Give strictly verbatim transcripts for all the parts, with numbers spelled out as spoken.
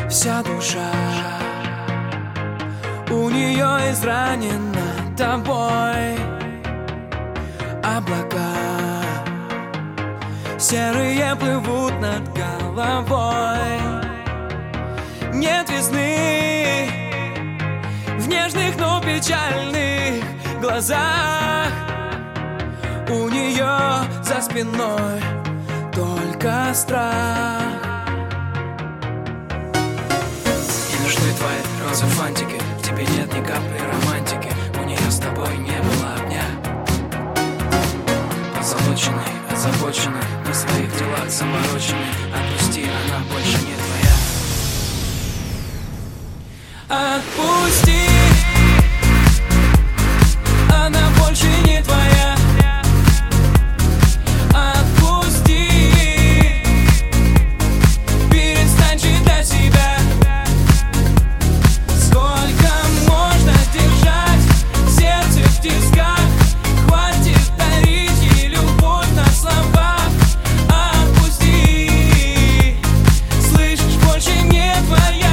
вся душа у нее изранена тобой. Облака серые плывут над головой. Нет весны в нежных, но печальных глазах. У нее за спиной только страх. Не нужны твои розы фантики, в тебе нет ни капли романтики. У нее с тобой не было огня. Позолоченный, озабоченный, на своих делах замороченный. Отпусти, она больше не твоя. Отпусти, она больше не твоя. Отпусти, перестань жить для себя. Сколько можно держать сердце в тисках? Хватит дарить ей любовь на словах. Отпусти, слышишь, больше не твоя.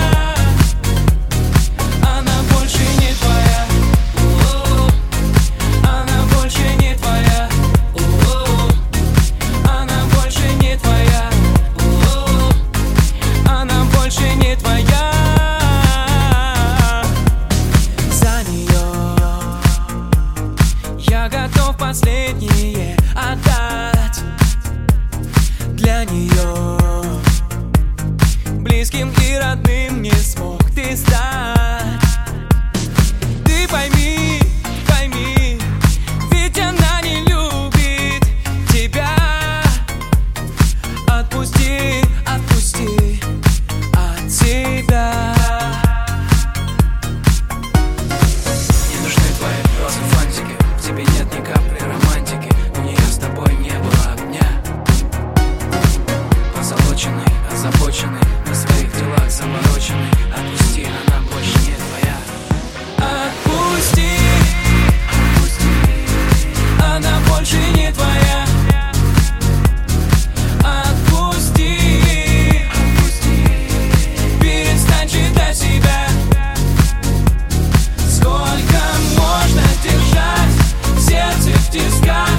Я готов последнее отдать для нее. Близким и родным не смог ты стать. Ты пойми, пойми, ведь она не любит тебя. Отпусти, отпусти от себя. Не нужны твои розы фантики, в тебе нет ни капли романтики. У нее с тобой не было огня. Позолоченный, озабоченный, на своих делах замороченный. Отпусти, она больше не твоя. Отпусти, она больше не твоя. Отпусти, перестань жить для себя. Сколько можно держать сердце в тисках?